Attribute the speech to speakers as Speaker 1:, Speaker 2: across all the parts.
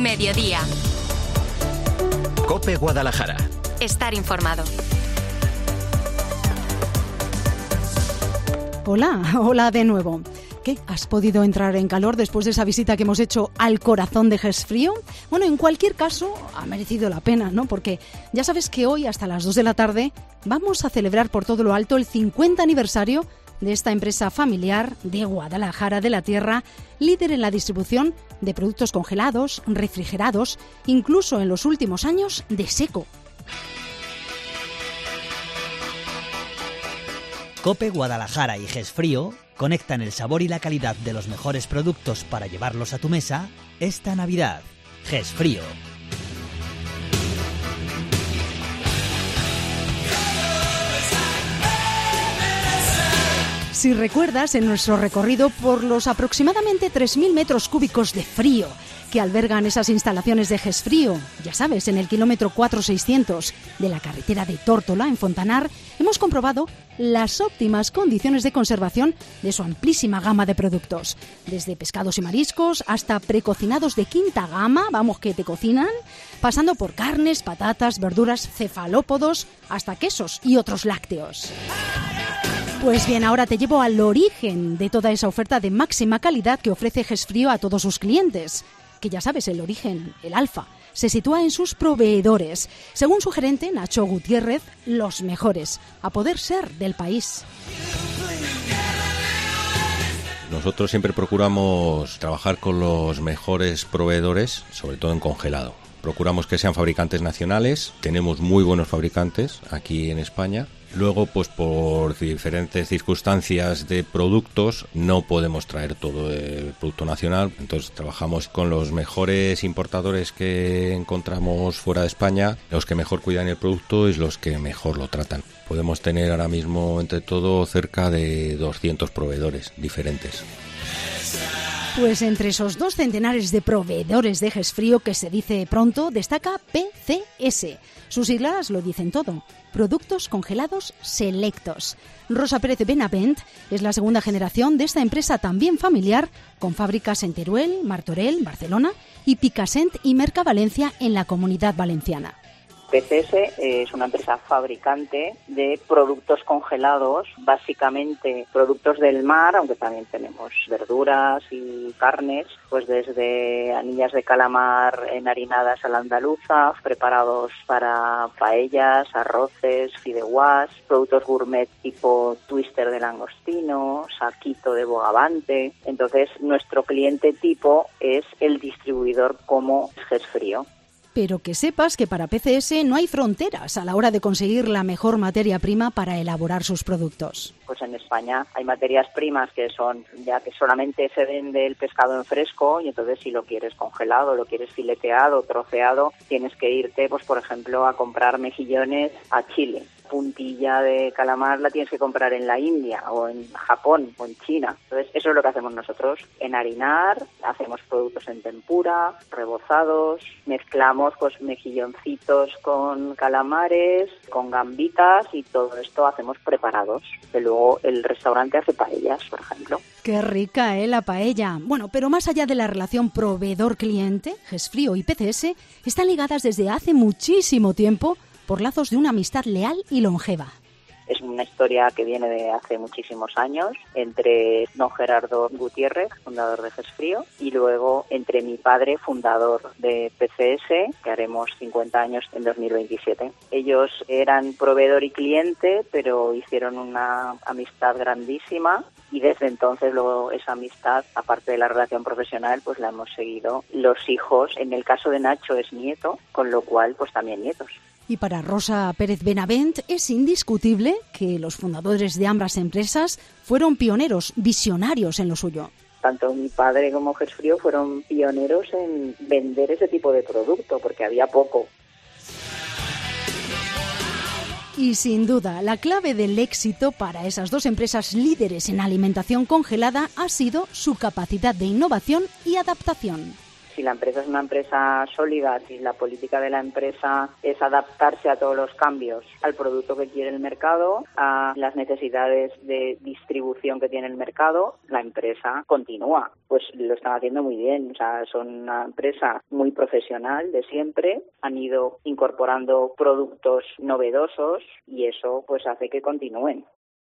Speaker 1: Mediodía.
Speaker 2: COPE Guadalajara.
Speaker 1: Estar informado.
Speaker 3: Hola de nuevo. ¿Qué? ¿Has podido entrar en calor después de esa visita que hemos hecho al corazón de Gesfrío? Bueno, en cualquier caso, ha merecido la pena, ¿no? Porque ya sabes que hoy, hasta las 2 de la tarde, vamos a celebrar por todo lo alto el 50 aniversario de esta empresa familiar de Guadalajara de la Tierra, líder en la distribución de productos congelados, refrigerados, incluso en los últimos años de seco.
Speaker 4: COPE Guadalajara y Gesfrío conectan el sabor y la calidad de los mejores productos para llevarlos a tu mesa esta Navidad. Gesfrío.
Speaker 3: Si recuerdas, en nuestro recorrido por los aproximadamente 3.000 metros cúbicos de frío que albergan esas instalaciones de Gesfrío, ya sabes, en el kilómetro 4600 de la carretera de Tórtola, en Fontanar, hemos comprobado las óptimas condiciones de conservación de su amplísima gama de productos. Desde pescados y mariscos hasta precocinados de quinta gama, vamos que te cocinan, pasando por carnes, patatas, verduras, cefalópodos, hasta quesos y otros lácteos. Pues bien, ahora te llevo al origen de toda esa oferta de máxima calidad que ofrece Gesfrío a todos sus clientes. Que ya sabes, el origen, el alfa, se sitúa en sus proveedores. Según su gerente, Nacho Gutiérrez, los mejores, a poder ser del país.
Speaker 5: Nosotros siempre procuramos trabajar con los mejores proveedores, sobre todo en congelado. Procuramos que sean fabricantes nacionales, tenemos muy buenos fabricantes aquí en España. Luego, pues por diferentes circunstancias de productos, no podemos traer todo el producto nacional. Entonces trabajamos con los mejores importadores que encontramos fuera de España, los que mejor cuidan el producto y los que mejor lo tratan. Podemos tener ahora mismo, entre todo, cerca de 200 proveedores diferentes.
Speaker 3: Pues entre esos 2 centenares de proveedores de Gesfrío, que se dice pronto, destaca PCS. Sus siglas lo dicen todo. Productos congelados selectos. Rosa Pérez Benavent es la segunda generación de esta empresa también familiar, con fábricas en Teruel, Martorell, Barcelona y Picassent y Mercavalencia en la Comunidad Valenciana.
Speaker 6: PCS es una empresa fabricante de productos congelados, básicamente productos del mar, aunque también tenemos verduras y carnes, pues desde anillas de calamar enharinadas a la andaluza, preparados para paellas, arroces, fideuás, productos gourmet tipo twister de langostino, saquito de bogavante. Entonces, nuestro cliente tipo es el distribuidor como Gesfrío.
Speaker 3: Pero que sepas que para PCS no hay fronteras a la hora de conseguir la mejor materia prima para elaborar sus productos.
Speaker 6: Pues en España hay materias primas que son ya que solamente se vende el pescado en fresco, y entonces si lo quieres congelado, lo quieres fileteado, troceado, tienes que irte, pues por ejemplo, a comprar mejillones a Chile. Puntilla de calamar la tienes que comprar en la India o en Japón o en China. Entonces eso es lo que hacemos nosotros, enharinar, hacemos productos en tempura, rebozados, mezclamos pues mejilloncitos con calamares, con gambitas, y todo esto hacemos preparados. Y luego el restaurante hace paellas, por ejemplo.
Speaker 3: ¡Qué rica, la paella! Bueno, pero más allá de la relación proveedor-cliente, Gesfrío y PCS están ligadas desde hace muchísimo tiempo por lazos de una amistad leal y longeva.
Speaker 6: Es una historia que viene de hace muchísimos años entre don Gerardo Gutiérrez, fundador de Gesfrío, y luego entre mi padre, fundador de PCS, que haremos 50 años en 2027. Ellos eran proveedor y cliente, pero hicieron una amistad grandísima, y desde entonces luego esa amistad, aparte de la relación profesional, pues la hemos seguido los hijos. En el caso de Nacho es nieto, con lo cual pues también nietos.
Speaker 3: Y para Rosa Pérez Benavent es indiscutible que los fundadores de ambas empresas fueron pioneros, visionarios en lo suyo.
Speaker 6: Tanto mi padre como Gesfrío fueron pioneros en vender ese tipo de producto, porque había poco.
Speaker 3: Y sin duda, la clave del éxito para esas 2 empresas líderes en alimentación congelada ha sido su capacidad de innovación y adaptación.
Speaker 6: Si la empresa es una empresa sólida, si la política de la empresa es adaptarse a todos los cambios, al producto que quiere el mercado, a las necesidades de distribución que tiene el mercado, la empresa continúa. Pues lo están haciendo muy bien. O sea, son una empresa muy profesional de siempre, han ido incorporando productos novedosos y eso pues hace que continúen.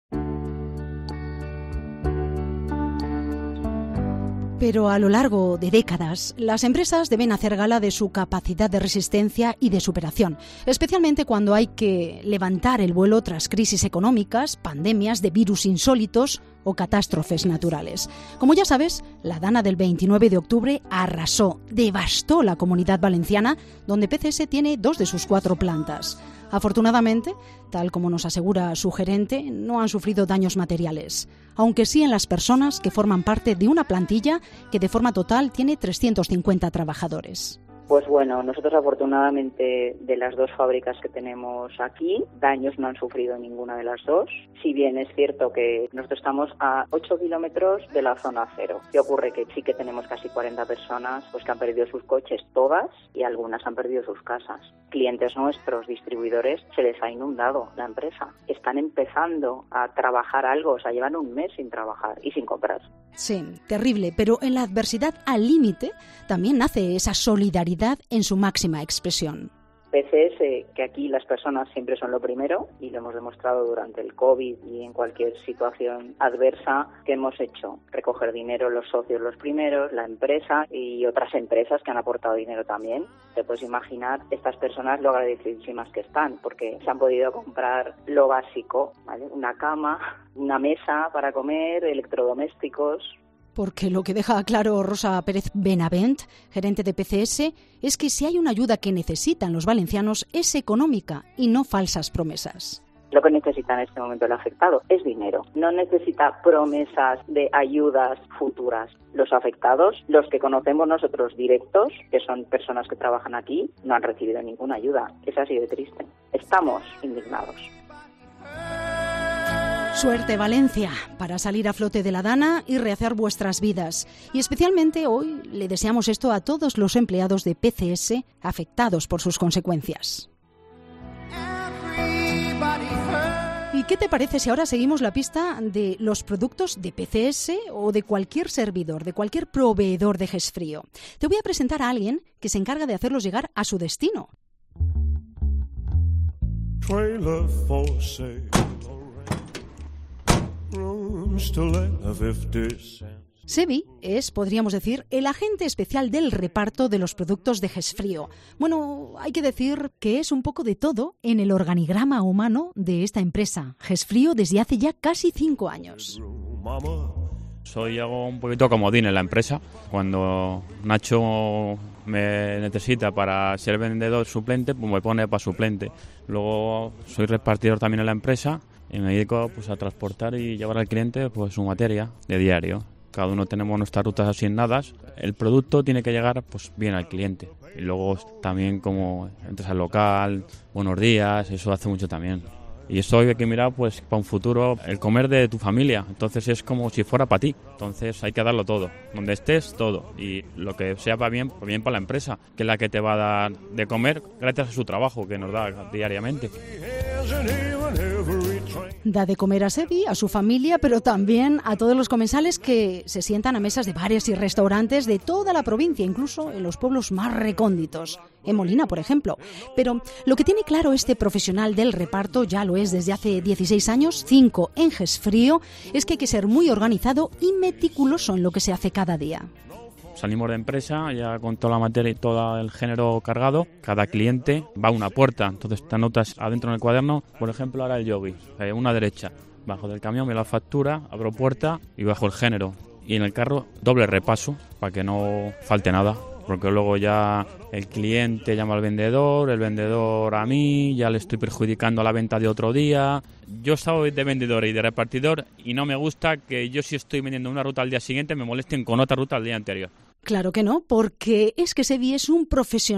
Speaker 3: Pero a lo largo de décadas, las empresas deben hacer gala de su capacidad de resistencia y de superación, especialmente cuando hay que levantar el vuelo tras crisis económicas, pandemias de virus insólitos o catástrofes naturales. Como ya sabes, la Dana del 29 de octubre arrasó, devastó la Comunidad Valenciana, donde PCS tiene 2 de sus 4 plantas. Afortunadamente, tal como nos asegura su gerente, no han sufrido daños materiales, aunque sí en las personas que forman parte de una plantilla que de forma total tiene 350 trabajadores.
Speaker 6: Pues bueno, nosotros afortunadamente de las 2 fábricas que tenemos aquí, daños no han sufrido ninguna de las 2. Si bien es cierto que nosotros estamos a 8 kilómetros de la zona cero. ¿Qué ocurre? Que sí que tenemos casi 40 personas pues que han perdido sus coches todas y algunas han perdido sus casas. Clientes nuestros, distribuidores, se les ha inundado la empresa. Están empezando a trabajar algo, o sea, llevan un mes sin trabajar y sin comprar.
Speaker 3: Sí, terrible, pero en la adversidad al límite también nace esa solidaridad en su máxima expresión.
Speaker 6: PCS, que aquí las personas siempre son lo primero y lo hemos demostrado durante el COVID y en cualquier situación adversa que hemos hecho. Recoger dinero los socios los primeros, la empresa y otras empresas que han aportado dinero también. Te puedes imaginar estas personas lo agradecidísimas que están porque se han podido comprar lo básico, ¿vale? Una cama, una mesa para comer, electrodomésticos.
Speaker 3: Porque lo que deja claro Rosa Pérez Benavent, gerente de PCS, es que si hay una ayuda que necesitan los valencianos es económica y no falsas promesas.
Speaker 6: Lo que necesita en este momento el afectado es dinero. No necesita promesas de ayudas futuras. Los afectados, los que conocemos nosotros directos, que son personas que trabajan aquí, no han recibido ninguna ayuda. Es así de triste. Estamos indignados.
Speaker 3: Suerte, Valencia, para salir a flote de la Dana y rehacer vuestras vidas. Y especialmente hoy le deseamos esto a todos los empleados de PCS afectados por sus consecuencias. ¿Y qué te parece si ahora seguimos la pista de los productos de PCS o de cualquier servidor, de cualquier proveedor de GESfrío? Te voy a presentar a alguien que se encarga de hacerlos llegar a su destino. Sebi es, podríamos decir, el agente especial del reparto de los productos de GESfrío. Bueno, hay que decir que es un poco de todo en el organigrama humano de esta empresa, GESfrío, desde hace ya casi 5 años.
Speaker 1: Soy algo un poquito comodín en la empresa. Cuando Nacho me necesita para ser vendedor suplente, pues me pone para suplente. Luego soy repartidor también en la empresa y me dedico pues a transportar y llevar al cliente pues su materia de diario. Cada uno tenemos nuestras rutas asignadas. El producto tiene que llegar pues bien al cliente. Y luego también como entras al local, buenos días, eso hace mucho también. Y eso hay que mirar pues para un futuro, el comer de tu familia. Entonces es como si fuera para ti. Entonces hay que darlo todo. Donde estés, todo. Y lo que sea para bien para la empresa, que es la que te va a dar de comer gracias a su trabajo que nos da diariamente.
Speaker 3: Da de comer a Sebi, a su familia, pero también a todos los comensales que se sientan a mesas de bares y restaurantes de toda la provincia, incluso en los pueblos más recónditos, en Molina, por ejemplo. Pero lo que tiene claro este profesional del reparto, ya lo es desde hace 16 años, 5 en GESfrío, es que hay que ser muy organizado y meticuloso en lo que se hace cada día.
Speaker 1: Salimos de empresa ya con toda la materia y todo el género cargado. Cada cliente va a una puerta, entonces te anotas adentro en el cuaderno. Por ejemplo, ahora el yogi, una derecha. Bajo del camión, me la factura, abro puerta y bajo el género. Y en el carro doble repaso para que no falte nada. Porque luego ya el cliente llama al vendedor, el vendedor a mí, ya le estoy perjudicando la venta de otro día. Yo soy de vendedor y de repartidor y no me gusta que yo si estoy vendiendo una ruta al día siguiente me molesten con otra ruta al día anterior.
Speaker 3: Claro que no, porque es que Sebi es un profesional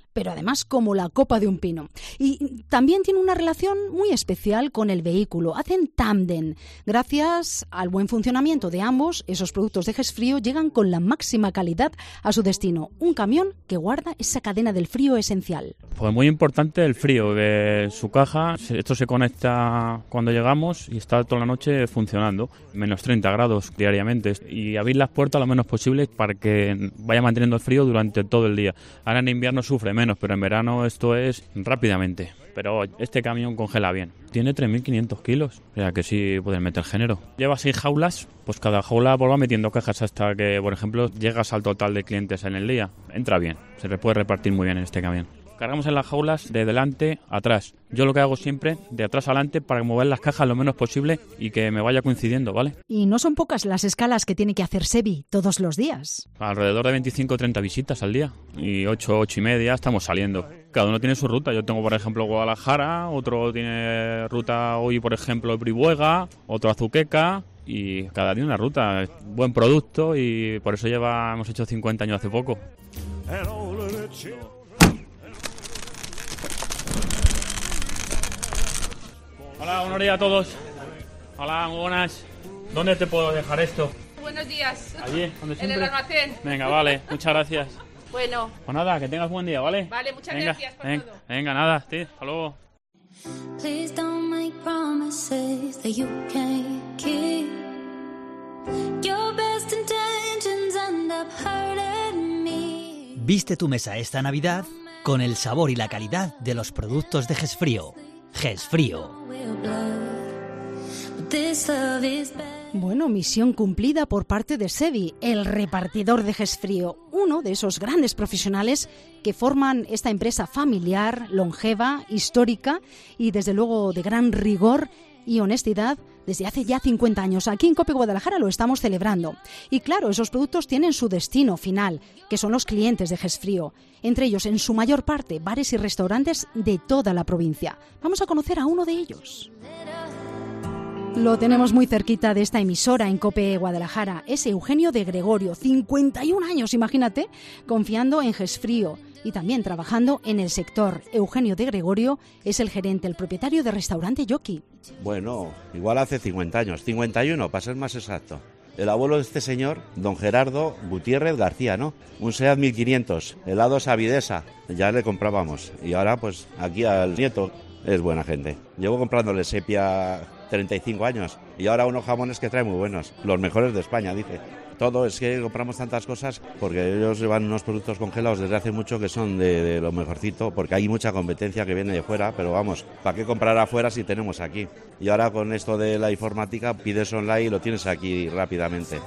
Speaker 3: pero además como la copa de un pino. Y también tiene una relación muy especial con el vehículo. Hacen tándem. Gracias al buen funcionamiento de ambos, esos productos de Gesfrío llegan con la máxima calidad a su destino. Un camión que guarda esa cadena del frío esencial.
Speaker 1: Pues muy importante el frío de su caja. Esto se conecta cuando llegamos y está toda la noche funcionando. Menos 30 grados diariamente. Y abrir las puertas lo menos posible para que vaya manteniendo el frío durante todo el día. Ahora en invierno sufre menos, pero en verano esto es rápidamente. Pero este camión congela bien. Tiene 3.500 kilos, o sea que sí puedes meter género. Lleva 6 jaulas, pues cada jaula va metiendo cajas hasta que, por ejemplo, llegas al total de clientes en el día. Entra bien, se le puede repartir muy bien en este camión. Cargamos en las jaulas de delante a atrás. Yo lo que hago siempre, de atrás a adelante, para mover las cajas lo menos posible y que me vaya coincidiendo, ¿vale?
Speaker 3: Y no son pocas las escalas que tiene que hacer Sevi todos los días.
Speaker 1: Alrededor de 25 o 30 visitas al día. Y 8 y media estamos saliendo. Cada uno tiene su ruta. Yo tengo, por ejemplo, Guadalajara, otro tiene ruta hoy, por ejemplo, Brihuega, otro Azuqueca. Y cada día una ruta. Buen producto y por eso hemos hecho 50 años hace poco. Hola, buenos días a todos. Hola, muy buenas. ¿Dónde te puedo dejar esto?
Speaker 2: Buenos días.
Speaker 1: Allí, donde siempre.
Speaker 2: En el almacén.
Speaker 1: Venga, vale, muchas gracias.
Speaker 2: Bueno.
Speaker 1: Pues nada, que tengas buen día, ¿vale?
Speaker 2: Vale, muchas gracias por todo.
Speaker 1: Venga, nada, sí, hasta luego.
Speaker 7: Please don't make promises that you can't keep. Your best intentions end up hurting me.
Speaker 4: Viste tu mesa esta Navidad con el sabor y la calidad de los productos de Gesfrío. Gesfrío.
Speaker 3: Bueno, misión cumplida por parte de Sevi, el repartidor de Gesfrío, uno de esos grandes profesionales que forman esta empresa familiar, longeva, histórica y desde luego de gran rigor y honestidad desde hace ya 50 años. Aquí en COPE Guadalajara lo estamos celebrando. Y claro, esos productos tienen su destino final, que son los clientes de Gesfrío. Entre ellos, en su mayor parte, bares y restaurantes de toda la provincia. Vamos a conocer a uno de ellos. Lo tenemos muy cerquita de esta emisora en COPE Guadalajara. Es Eugenio de Gregorio, 51 años, imagínate, confiando en Gesfrío y también trabajando en el sector. Eugenio de Gregorio es el gerente, el propietario del restaurante Yoki.
Speaker 8: Bueno, igual hace 50 años, 51 para ser más exacto. El abuelo de este señor, don Gerardo Gutiérrez García, ¿no? Un SEAT 1500, helados Avidesa, ya le comprábamos. Y ahora pues aquí al nieto es buena gente. Llevo comprándole sepia 35 años y ahora unos jamones que trae muy buenos, los mejores de España, dice. Todo es que compramos tantas cosas porque ellos llevan unos productos congelados desde hace mucho que son de lo mejorcito, porque hay mucha competencia que viene de fuera, pero vamos, ¿para qué comprar afuera si tenemos aquí? Y ahora con esto de la informática pides online y lo tienes aquí rápidamente.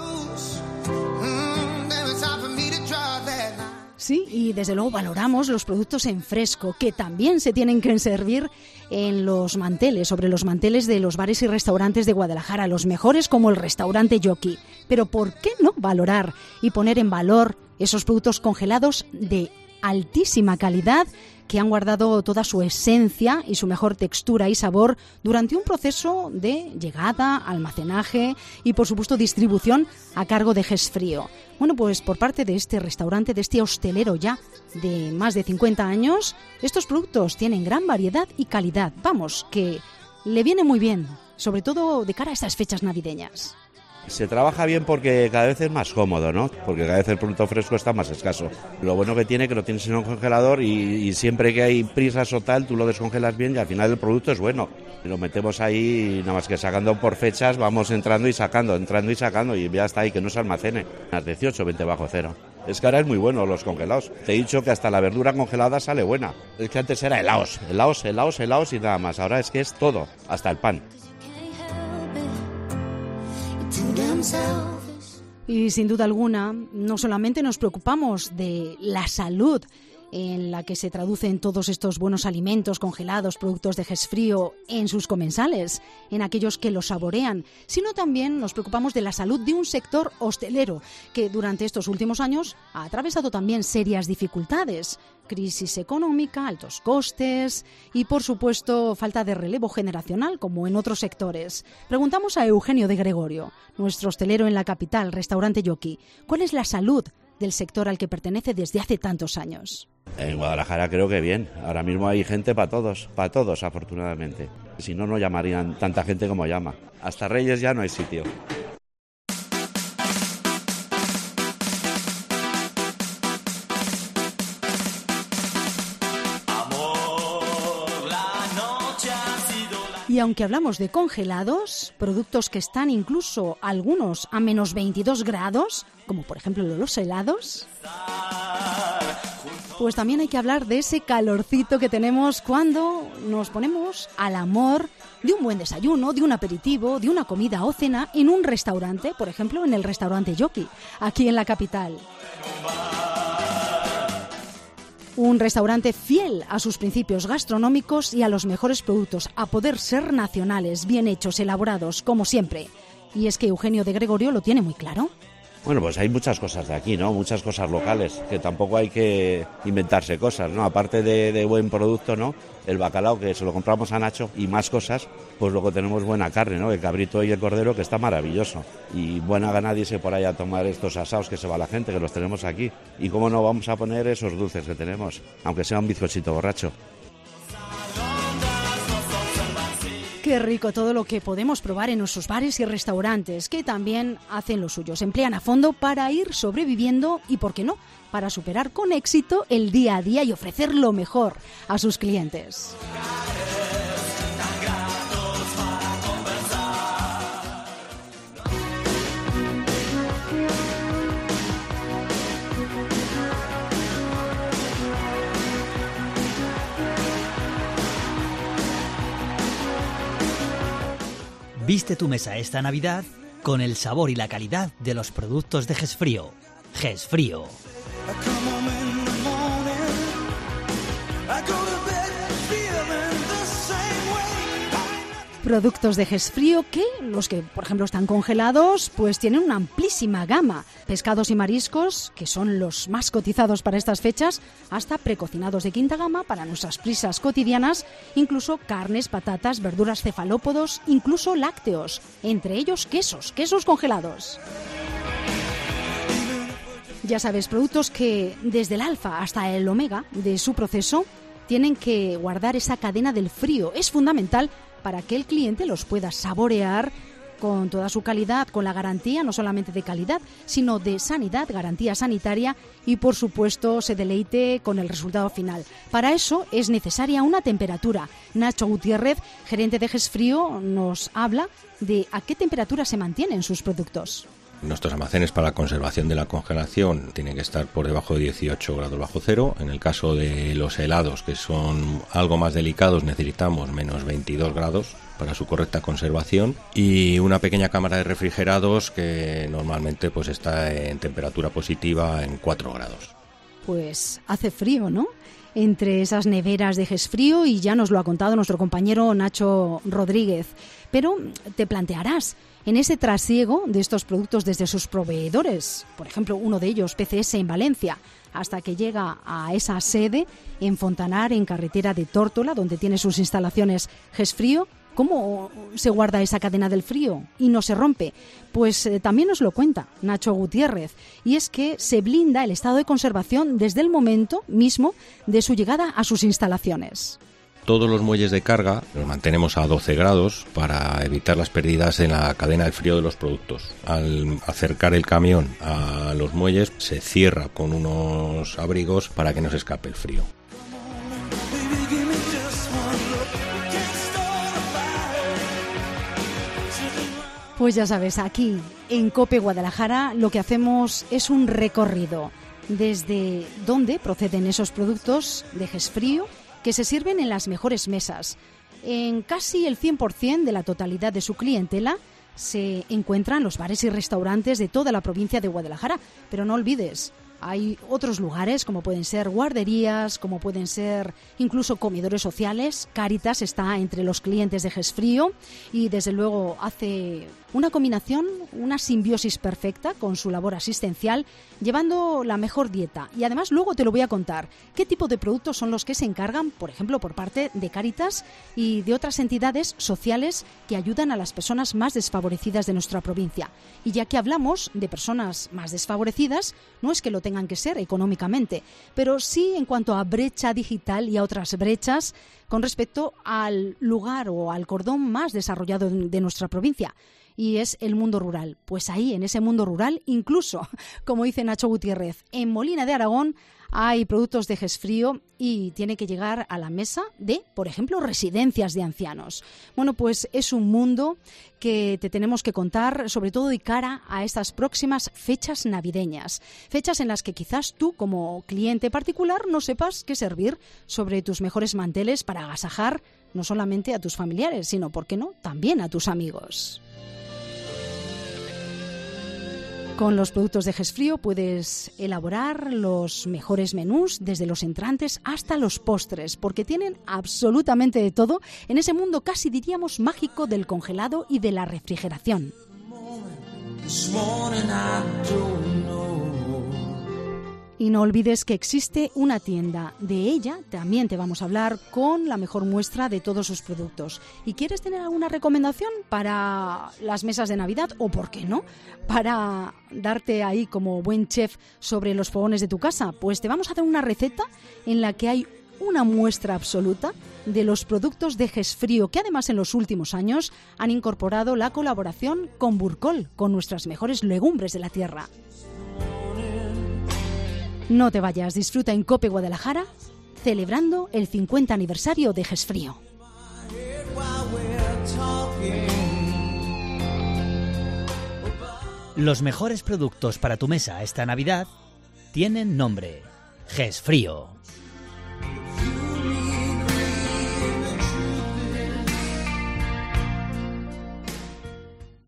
Speaker 3: Sí, y desde luego valoramos los productos en fresco, que también se tienen que servir en los manteles, sobre los manteles de los bares y restaurantes de Guadalajara, los mejores como el restaurante Yoki. Pero ¿por qué no valorar y poner en valor esos productos congelados de altísima calidad que han guardado toda su esencia y su mejor textura y sabor durante un proceso de llegada, almacenaje y, por supuesto, distribución a cargo de Gesfrío? Bueno, pues por parte de este restaurante, de este hostelero ya de más de 50 años, estos productos tienen gran variedad y calidad. Vamos, que le viene muy bien, sobre todo de cara a estas fechas navideñas.
Speaker 8: Se trabaja bien porque cada vez es más cómodo, ¿no? Porque cada vez el producto fresco está más escaso. Lo bueno que tiene que lo tienes en un congelador y siempre que hay prisas o tal, tú lo descongelas bien y al final el producto es bueno. Lo metemos ahí y nada más que sacando por fechas vamos entrando y sacando y ya está ahí, que no se almacene. Las 18, 20 bajo cero. Es que ahora es muy bueno los congelados. Te he dicho que hasta la verdura congelada sale buena. Es que antes era helados y nada más. Ahora es que es todo, hasta el pan.
Speaker 3: Y sin duda alguna, no solamente nos preocupamos de la salud en la que se traducen todos estos buenos alimentos congelados, productos de Gesfrío, en sus comensales, en aquellos que los saborean, sino también nos preocupamos de la salud de un sector hostelero que durante estos últimos años ha atravesado también serias dificultades, crisis económica, altos costes y, por supuesto, falta de relevo generacional como en otros sectores. Preguntamos a Eugenio de Gregorio, nuestro hostelero en la capital, restaurante Yoki, ¿cuál es la salud del sector al que pertenece desde hace tantos años?
Speaker 8: En Guadalajara creo que bien. Ahora mismo hay gente para todos afortunadamente. Si no, no llamarían tanta gente como llama. Hasta Reyes ya no hay sitio.
Speaker 3: Y aunque hablamos de congelados, productos que están incluso algunos a menos 22 grados, como por ejemplo los helados, pues también hay que hablar de ese calorcito que tenemos cuando nos ponemos al amor de un buen desayuno, de un aperitivo, de una comida o cena en un restaurante, por ejemplo en el restaurante Yoki, aquí en la capital. Un restaurante fiel a sus principios gastronómicos y a los mejores productos, a poder ser nacionales, bien hechos, elaborados, como siempre. Y es que Eugenio de Gregorio lo tiene muy claro.
Speaker 8: Bueno, pues hay muchas cosas de aquí, ¿no? Muchas cosas locales, que tampoco hay que inventarse cosas, ¿no? Aparte de buen producto, ¿no? El bacalao, que se lo compramos a Nacho, y más cosas, pues luego tenemos buena carne, ¿no? El cabrito y el cordero, que está maravilloso. Y buena gana dice por ahí a tomar estos asados que se va la gente, que los tenemos aquí. Y cómo no vamos a poner esos dulces que tenemos, aunque sea un bizcochito borracho.
Speaker 3: Qué rico todo lo que podemos probar en nuestros bares y restaurantes, que también hacen lo suyo, se emplean a fondo para ir sobreviviendo y, ¿por qué no?, para superar con éxito el día a día y ofrecer lo mejor a sus clientes.
Speaker 4: Viste tu mesa esta Navidad con el sabor y la calidad de los productos de Gesfrío. Gesfrío.
Speaker 3: Productos de Gesfrío que, los que por ejemplo están congelados, pues tienen una amplísima gama. Pescados y mariscos, que son los más cotizados para estas fechas, hasta precocinados de quinta gama para nuestras prisas cotidianas, incluso carnes, patatas, verduras, cefalópodos, incluso lácteos, entre ellos quesos congelados. Ya sabes, productos que desde el alfa hasta el omega de su proceso tienen que guardar esa cadena del frío. Es fundamental para que el cliente los pueda saborear con toda su calidad, con la garantía no solamente de calidad, sino de sanidad, garantía sanitaria y, por supuesto, se deleite con el resultado final. Para eso es necesaria una temperatura. Nacho Gutiérrez, gerente de Gesfrío, nos habla de a qué temperatura se mantienen sus productos.
Speaker 5: Nuestros almacenes para la conservación de la congelación tienen que estar por debajo de 18 grados bajo cero. En el caso de los helados, que son algo más delicados, necesitamos menos 22 grados para su correcta conservación, y una pequeña cámara de refrigerados que normalmente pues está en temperatura positiva en 4 grados.
Speaker 3: Pues hace frío, ¿no?, entre esas neveras de Gesfrío, y ya nos lo ha contado nuestro compañero Nacho Rodríguez. Pero te plantearás, en ese trasiego de estos productos desde sus proveedores, por ejemplo, uno de ellos, PCS en Valencia, hasta que llega a esa sede en Fontanar, en carretera de Tórtola, donde tiene sus instalaciones Gesfrío, ¿cómo se guarda esa cadena del frío y no se rompe? Pues también nos lo cuenta Nacho Gutiérrez, y es que se blinda el estado de conservación desde el momento mismo de su llegada a sus instalaciones.
Speaker 5: Todos los muelles de carga los mantenemos a 12 grados para evitar las pérdidas en la cadena del frío de los productos. Al acercar el camión a los muelles se cierra con unos abrigos para que no se escape el frío.
Speaker 3: Pues ya sabes, aquí en COPE Guadalajara lo que hacemos es un recorrido desde dónde proceden esos productos de Gesfrío que se sirven en las mejores mesas. En casi el 100% de la totalidad de su clientela se encuentran los bares y restaurantes de toda la provincia de Guadalajara. Pero no olvides, hay otros lugares como pueden ser guarderías, como pueden ser incluso comedores sociales. Cáritas está entre los clientes de Gesfrío y desde luego hace una combinación, una simbiosis perfecta con su labor asistencial, llevando la mejor dieta. Y además luego te lo voy a contar qué tipo de productos son los que se encargan, por ejemplo, por parte de Cáritas y de otras entidades sociales que ayudan a las personas más desfavorecidas de nuestra provincia. Y ya que hablamos de personas más desfavorecidas, no es que lo tengan tengan que ser económicamente, pero sí en cuanto a brecha digital y a otras brechas con respecto al lugar o al cordón más desarrollado de nuestra provincia. Y es el mundo rural. Pues ahí, en ese mundo rural, incluso, como dice Nacho Gutiérrez, en Molina de Aragón hay productos de Gesfrío y tiene que llegar a la mesa de, por ejemplo, residencias de ancianos. Bueno, pues es un mundo que te tenemos que contar, sobre todo de cara a estas próximas fechas navideñas. Fechas en las que quizás tú, como cliente particular, no sepas qué servir sobre tus mejores manteles para agasajar no solamente a tus familiares, sino, ¿por qué no?, también a tus amigos. Con los productos de Gesfrío puedes elaborar los mejores menús, desde los entrantes hasta los postres, porque tienen absolutamente de todo en ese mundo casi diríamos mágico del congelado y de la refrigeración. Y no olvides que existe una tienda. De ella también te vamos a hablar con la mejor muestra de todos sus productos. ¿Y quieres tener alguna recomendación para las mesas de Navidad? O, ¿por qué no?, para darte ahí como buen chef sobre los fogones de tu casa. Pues te vamos a dar una receta en la que hay una muestra absoluta de los productos de Gesfrío, que además en los últimos años han incorporado la colaboración con Burcol, con nuestras mejores legumbres de la tierra. No te vayas, disfruta en COPE Guadalajara, celebrando el 50 aniversario de Gesfrío.
Speaker 4: Los mejores productos para tu mesa esta Navidad tienen nombre: Gesfrío.